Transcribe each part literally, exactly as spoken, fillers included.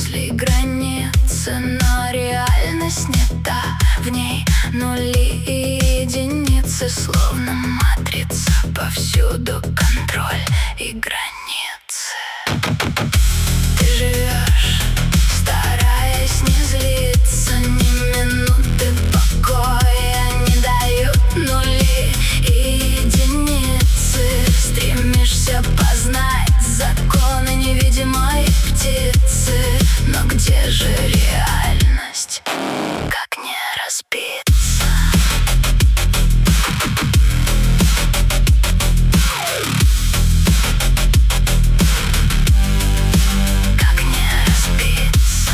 мыслей границы, но реальность не та. В ней нули и единицы, словно матрица. Повсюду контроль и границы. Ты живешь, стараясь не злиться, ни минуты покоя не дают нули и единицы. Стремишься познать законы невидимой птицы, но где же реальность? Как не разбиться? Как не разбиться?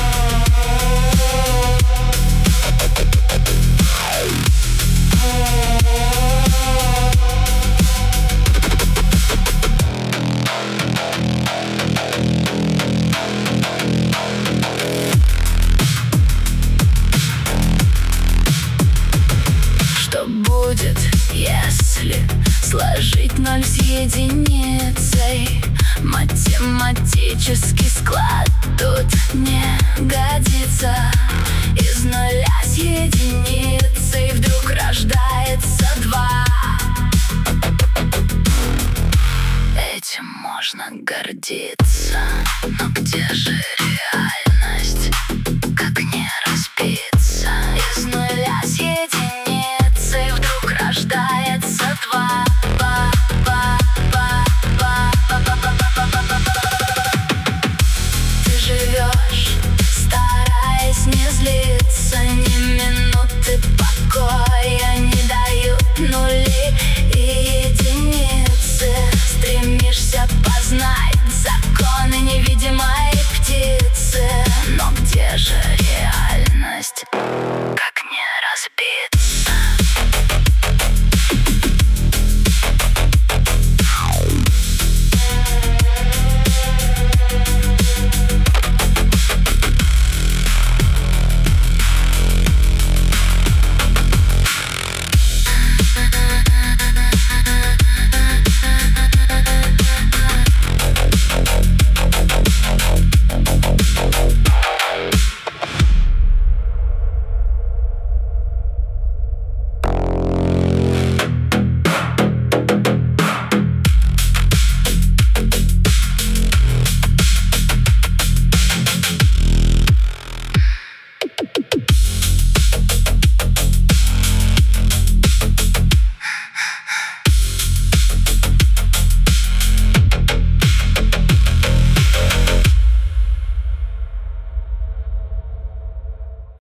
Что будет, если сложить ноль с единицей? Математический склад тут не годится. Из нуля с единицей вдруг рождается два. Этим можно гордиться, но где же